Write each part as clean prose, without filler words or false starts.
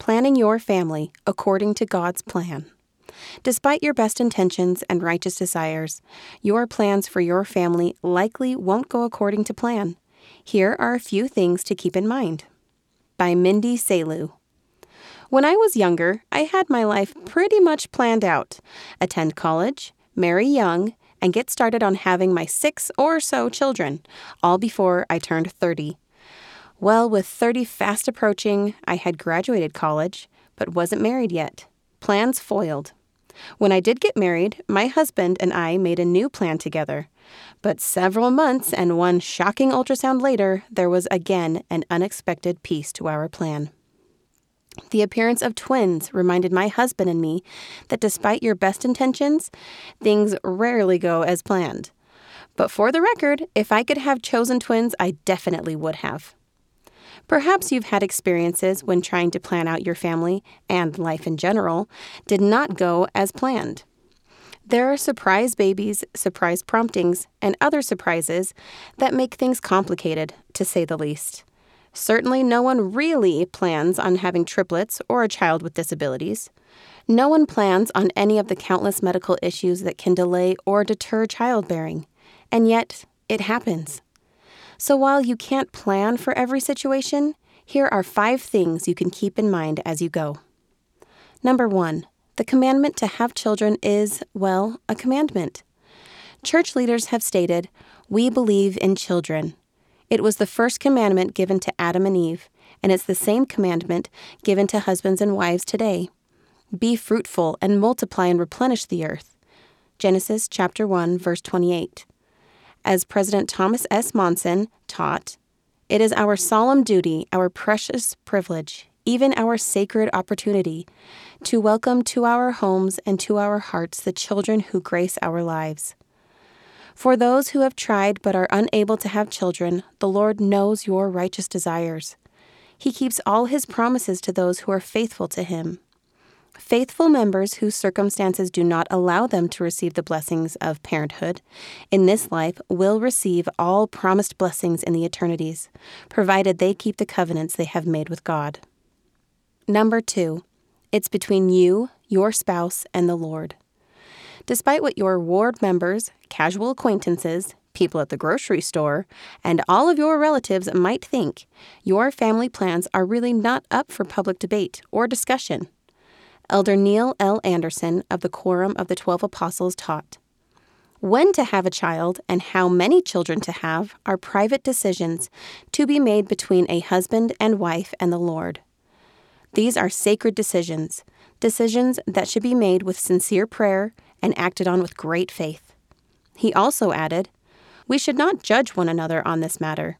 planning your family according to God's plan. Despite your best intentions and righteous desires, your plans for your family likely won't go according to plan. Here are a few things to keep in mind. By Mindy Salu. When I was younger, I had my life pretty much planned out. Attend college, marry young, and get started on having my 6 or so children, all before I turned 30. Well, with 30 fast approaching, I had graduated college, but wasn't married yet. Plans foiled. When I did get married, my husband and I made a new plan together. But several months and one shocking ultrasound later, there was again an unexpected piece to our plan. The appearance of twins reminded my husband and me that despite your best intentions, things rarely go as planned. But for the record, if I could have chosen twins, I definitely would have. Perhaps you've had experiences when trying to plan out your family, and life in general, did not go as planned. There are surprise babies, surprise promptings, and other surprises that make things complicated, to say the least. Certainly no one really plans on having triplets or a child with disabilities. No one plans on any of the countless medical issues that can delay or deter childbearing. And yet, it happens. So while you can't plan for every situation, here are 5 things you can keep in mind as you go. Number 1, the commandment to have children is, well, a commandment. Church leaders have stated, "We believe in children." It was the first commandment given to Adam and Eve, and it's the same commandment given to husbands and wives today. Be fruitful and multiply and replenish the earth. Genesis chapter 1, verse 28. As President Thomas S. Monson taught, it is our solemn duty, our precious privilege, even our sacred opportunity, to welcome to our homes and to our hearts the children who grace our lives. For those who have tried but are unable to have children, the Lord knows your righteous desires. He keeps all His promises to those who are faithful to Him. Faithful members whose circumstances do not allow them to receive the blessings of parenthood in this life will receive all promised blessings in the eternities, provided they keep the covenants they have made with God. Number 2, it's between you, your spouse, and the Lord. Despite what your ward members, casual acquaintances, people at the grocery store, and all of your relatives might think, your family plans are really not up for public debate or discussion. Elder Neil L. Anderson of the Quorum of the 12 Apostles taught, when to have a child and how many children to have are private decisions to be made between a husband and wife and the Lord. These are sacred decisions that should be made with sincere prayer and acted on with great faith. He also added, we should not judge one another on this matter.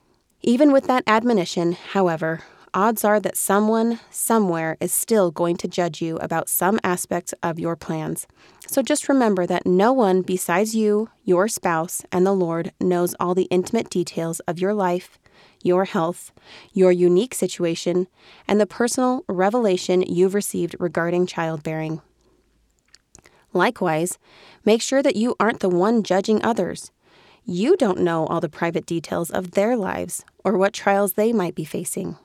Even with that admonition, however, odds are that someone, somewhere, is still going to judge you about some aspects of your plans. So just remember that no one besides you, your spouse, and the Lord knows all the intimate details of your life, your health, your unique situation, and the personal revelation you've received regarding childbearing. Likewise, make sure that you aren't the one judging others. You don't know all the private details of their lives or what trials they might be facing.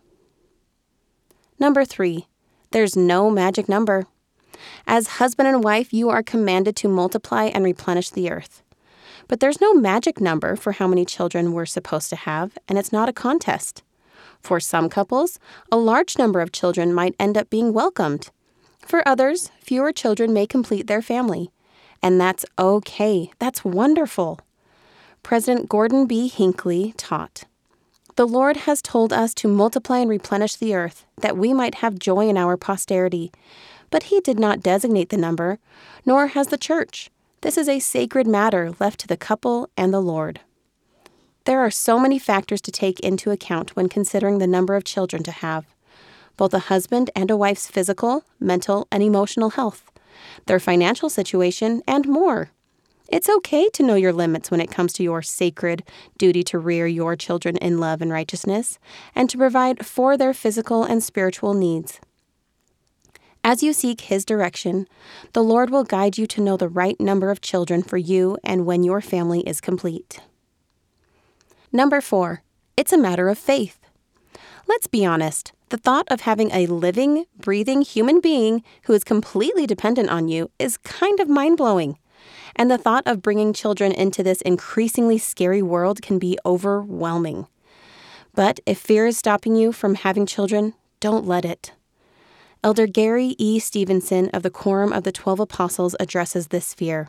Number 3, there's no magic number. As husband and wife, you are commanded to multiply and replenish the earth. But there's no magic number for how many children we're supposed to have, and it's not a contest. For some couples, a large number of children might end up being welcomed. For others, fewer children may complete their family. And that's okay. That's wonderful. President Gordon B. Hinckley taught, the Lord has told us to multiply and replenish the earth, that we might have joy in our posterity. But He did not designate the number, nor has the church. This is a sacred matter left to the couple and the Lord. There are so many factors to take into account when considering the number of children to have. Both a husband and a wife's physical, mental, and emotional health, their financial situation, and more. It's okay to know your limits when it comes to your sacred duty to rear your children in love and righteousness, and to provide for their physical and spiritual needs. As you seek His direction, the Lord will guide you to know the right number of children for you and when your family is complete. Number 4, it's a matter of faith. Let's be honest, The thought of having a living, breathing human being who is completely dependent on you is kind of mind-blowing. And the thought of bringing children into this increasingly scary world can be overwhelming. But if fear is stopping you from having children, don't let it. Elder Gary E. Stevenson of the Quorum of the 12 Apostles addresses this fear.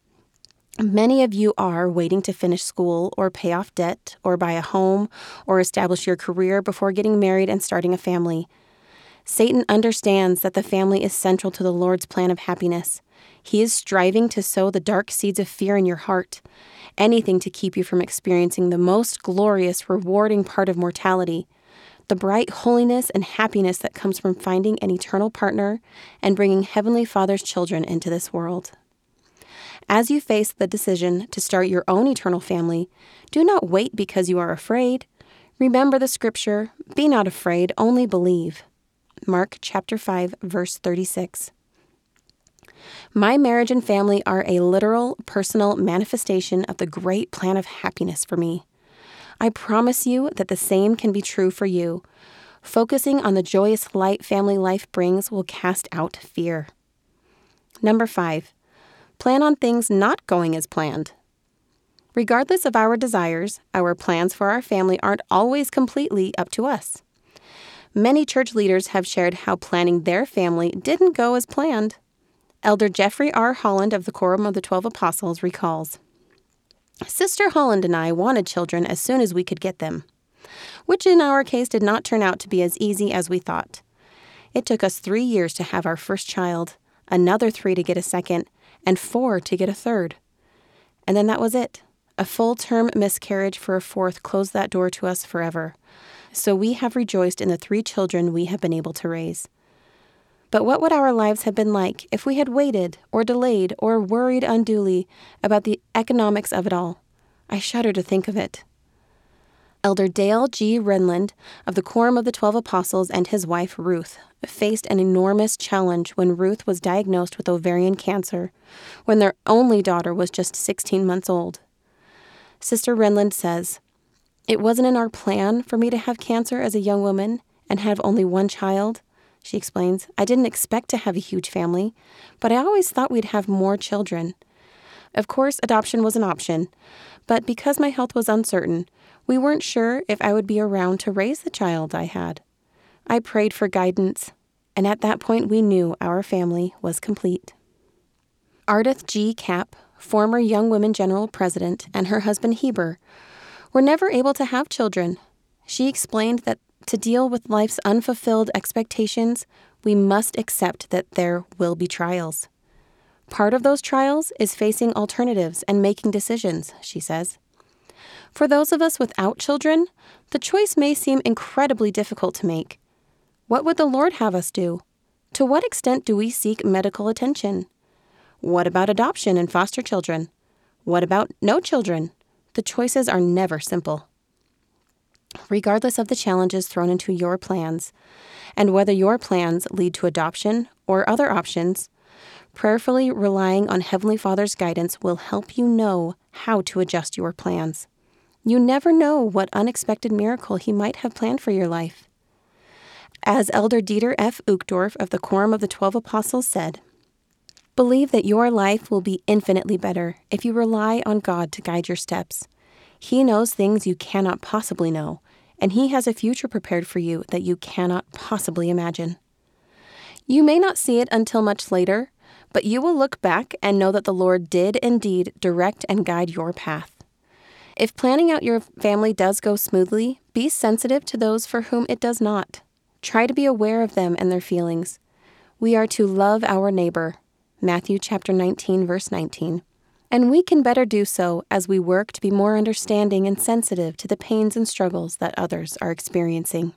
Many of you are waiting to finish school or pay off debt or buy a home or establish your career before getting married and starting a family. Satan understands that the family is central to the Lord's plan of happiness. He is striving to sow the dark seeds of fear in your heart, anything to keep you from experiencing the most glorious, rewarding part of mortality, the bright holiness and happiness that comes from finding an eternal partner and bringing Heavenly Father's children into this world. As you face the decision to start your own eternal family, do not wait because you are afraid. Remember the scripture, "Be not afraid, only believe." Mark chapter 5, verse 36. My marriage and family are a literal, personal manifestation of the great plan of happiness for me. I promise you that the same can be true for you. Focusing on the joyous light family life brings will cast out fear. Number 5. Plan on things not going as planned. Regardless of our desires, our plans for our family aren't always completely up to us. Many church leaders have shared how planning their family didn't go as planned. Elder Jeffrey R. Holland of the Quorum of the 12 Apostles recalls, "Sister Holland and I wanted children as soon as we could get them, which in our case did not turn out to be as easy as we thought. It took us 3 years to have our first child, another 3 to get a second, and 4 to get a third. And then that was it. A full-term miscarriage for a 4th closed that door to us forever. So we have rejoiced in the 3 children we have been able to raise. But what would our lives have been like if we had waited or delayed or worried unduly about the economics of it all? I shudder to think of it." Elder Dale G. Renlund of the Quorum of the 12 Apostles and his wife Ruth faced an enormous challenge when Ruth was diagnosed with ovarian cancer, when their only daughter was just 16 months old. Sister Renlund says, "It wasn't in our plan for me to have cancer as a young woman and have only 1 child." She explains, "I didn't expect to have a huge family, but I always thought we'd have more children. Of course, adoption was an option, but because my health was uncertain, we weren't sure if I would be around to raise the child I had. I prayed for guidance, and at that point we knew our family was complete." Ardith G. Kapp, former Young Women General President, and her husband Heber were never able to have children. She explained that to deal with life's unfulfilled expectations, we must accept that there will be trials. Part of those trials is facing alternatives and making decisions, she says. For those of us without children, the choice may seem incredibly difficult to make. What would the Lord have us do? To what extent do we seek medical attention? What about adoption and foster children? What about no children? The choices are never simple. Regardless of the challenges thrown into your plans, and whether your plans lead to adoption or other options, prayerfully relying on Heavenly Father's guidance will help you know how to adjust your plans. You never know what unexpected miracle He might have planned for your life. As Elder Dieter F. Uchtdorf of the Quorum of the 12 Apostles said, "Believe that your life will be infinitely better if you rely on God to guide your steps. He knows things you cannot possibly know, and He has a future prepared for you that you cannot possibly imagine. You may not see it until much later, but you will look back and know that the Lord did indeed direct and guide your path. If planning out your family does go smoothly, be sensitive to those for whom it does not. Try to be aware of them and their feelings. We are to love our neighbor, Matthew chapter 19, verse 19. And we can better do so as we work to be more understanding and sensitive to the pains and struggles that others are experiencing."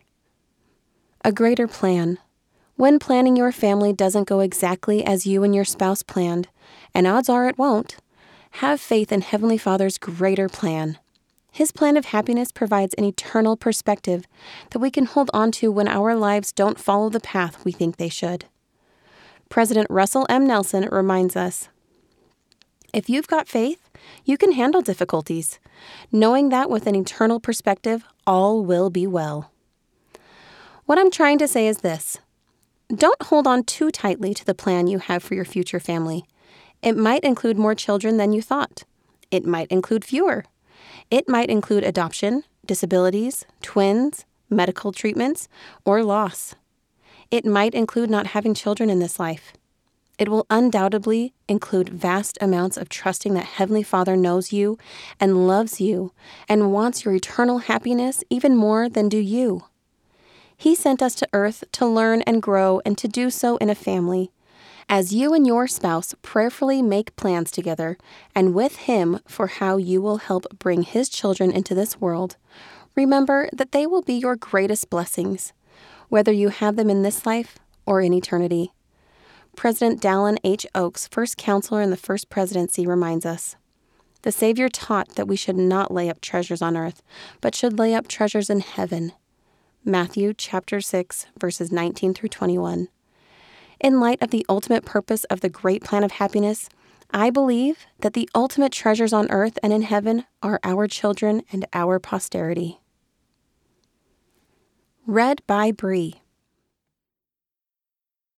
A greater plan. When planning your family doesn't go exactly as you and your spouse planned, and odds are it won't, have faith in Heavenly Father's greater plan. His plan of happiness provides an eternal perspective that we can hold on to when our lives don't follow the path we think they should. President Russell M. Nelson reminds us, "If you've got faith, you can handle difficulties, knowing that with an eternal perspective, all will be well." What I'm trying to say is this. Don't hold on too tightly to the plan you have for your future family. It might include more children than you thought. It might include fewer. It might include adoption, disabilities, twins, medical treatments, or loss. It might include not having children in this life. It will undoubtedly include vast amounts of trusting that Heavenly Father knows you and loves you and wants your eternal happiness even more than do you. He sent us to earth to learn and grow and to do so in a family. As you and your spouse prayerfully make plans together and with Him for how you will help bring His children into this world, remember that they will be your greatest blessings, whether you have them in this life or in eternity. President Dallin H. Oaks, first counselor in the First Presidency, reminds us, the Savior taught that we should not lay up treasures on earth, but should lay up treasures in heaven. Matthew chapter 6, verses 19 through 21. In light of the ultimate purpose of the great plan of happiness, I believe that the ultimate treasures on earth and in heaven are our children and our posterity. Read by Bree.